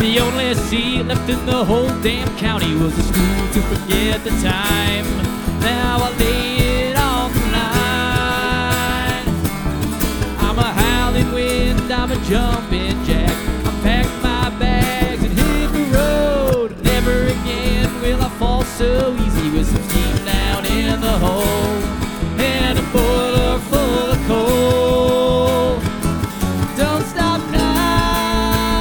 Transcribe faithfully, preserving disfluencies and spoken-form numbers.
The only seat left in the whole damn county was a school to forget the time. Now I lay it on the line. I'm a howling wind, I'm a jumping